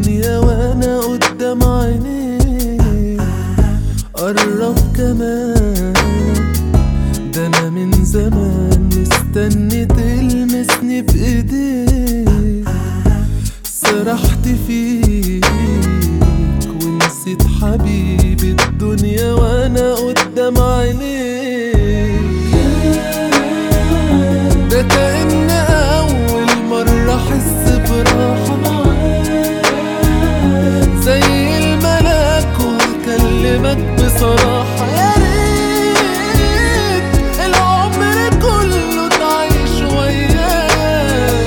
الدنيا وانا قدام عينيك. قرب كمان، ده انا من زمان مستني تلمسني بايديك. سرحت فيك ونسيت حبيبي الدنيا وانا قدام عينيك. ده كأن اول مرة احس براحة زي الملاك وهكلمك بصراحة. يا ريت العمر كله تعيش وياك.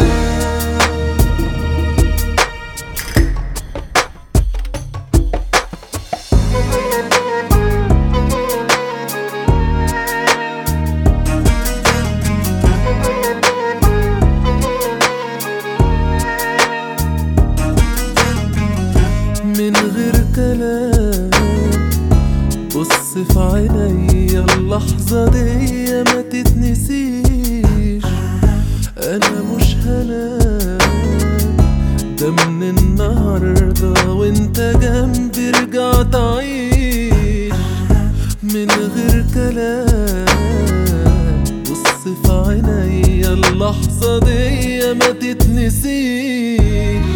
من غير كلام بص في عينيا، اللحظة دي ما تتنسيش. انا مش هنام، ده من النهاردة وانت جنبي رجع تعيش. من غير كلام بص في عينيا، اللحظة دي ما تتنسيش.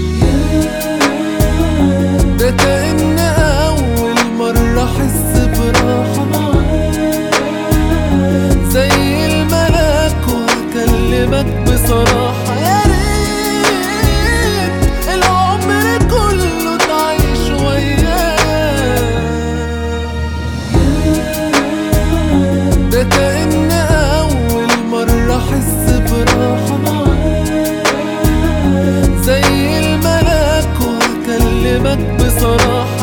ده كأن أول مرة أحس براحة زي الملاك وهكلمك بصراحة. يا ريت العمر كله تعيش وياك. ده كأن أول مرة أحس براحة زي الملاك وهكلمك بصراحة.